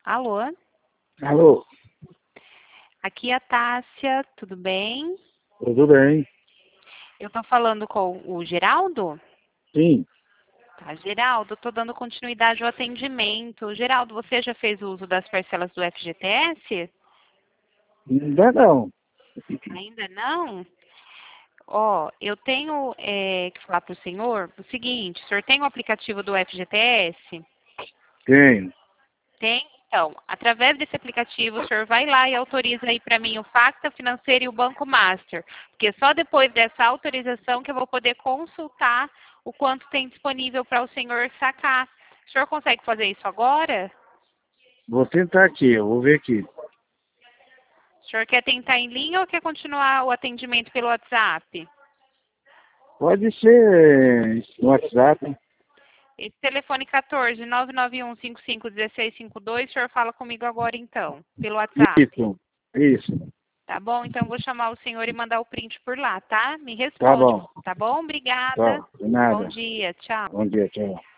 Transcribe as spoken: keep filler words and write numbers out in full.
Alô? Alô, Aqui é a Tássia, tudo bem? tudo bem? Eu tô falando com o Geraldo? Sim, Tá, Geraldo, eu tô dando continuidade ao atendimento. Geraldo, você já fez uso das parcelas do F G T S? ainda não. Ainda não? Ó, eu tenho é, que falar para o senhor o seguinte, o senhor tem o aplicativo do F G T S? Tenho. Tem? Então, através desse aplicativo, o senhor vai lá e autoriza aí para mim o Facta Financeiro e o Banco Master, porque só depois dessa autorização que eu vou poder consultar o quanto tem disponível para o senhor sacar. O senhor consegue fazer isso agora? Vou tentar aqui, eu vou ver aqui. O senhor quer tentar em linha ou quer continuar o atendimento pelo WhatsApp? Pode ser no WhatsApp. Esse telefone quatorze, nove nove um, cinco cinco um seis cinco dois, o senhor fala comigo agora então, pelo WhatsApp. Isso, isso. Tá bom? Então eu vou chamar o senhor e mandar o print por lá, tá? Me Tá responde, bom. tá bom? Obrigada. Tá, de Bom nada. dia, tchau. Bom dia, tchau.